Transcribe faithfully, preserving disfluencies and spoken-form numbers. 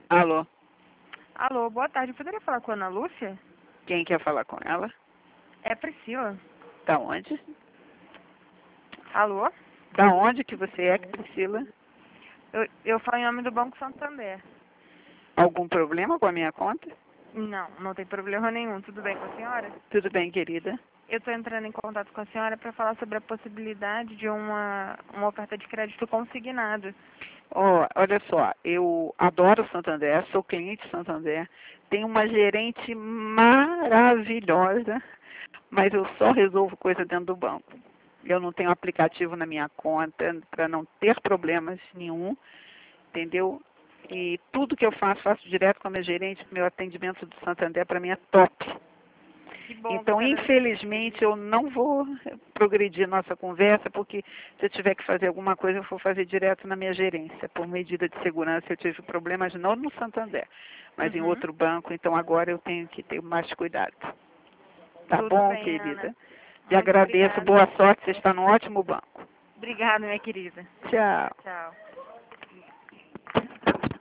Alô, Alô, boa tarde. Eu poderia falar com a Ana Lúcia? quem quer falar com ela? É Priscila. Da onde? Alô? Da onde que você é, Priscila? Eu, eu falo em nome do Banco Santander. Algum problema com a minha conta? Não, não tem problema nenhum. Tudo bem com a senhora? Tudo bem, querida? Eu estou entrando em contato com a senhora para falar sobre a possibilidade de uma, uma oferta de crédito consignado. Ó, olha só, eu adoro Santander, sou cliente Santander, tenho uma gerente maravilhosa, mas eu só resolvo coisa dentro do banco. Eu não tenho aplicativo na minha conta para não ter problemas nenhum, entendeu? E tudo que eu faço, faço direto com a minha gerente, meu atendimento do Santander para mim é top. Que bom que Então, cada vez infelizmente, eu não vou progredir nossa conversa, porque se eu tiver que fazer alguma coisa, eu vou fazer direto na minha gerência. Por medida de segurança, eu tive problemas não no Santander, mas em Uhum. outro banco, então agora eu tenho que ter mais cuidado. Tá Tudo bom, bem, querida? Ana. Te Muito agradeço, obrigada. boa sorte, você está num ótimo banco. Obrigada, minha querida. Tchau. Tchau.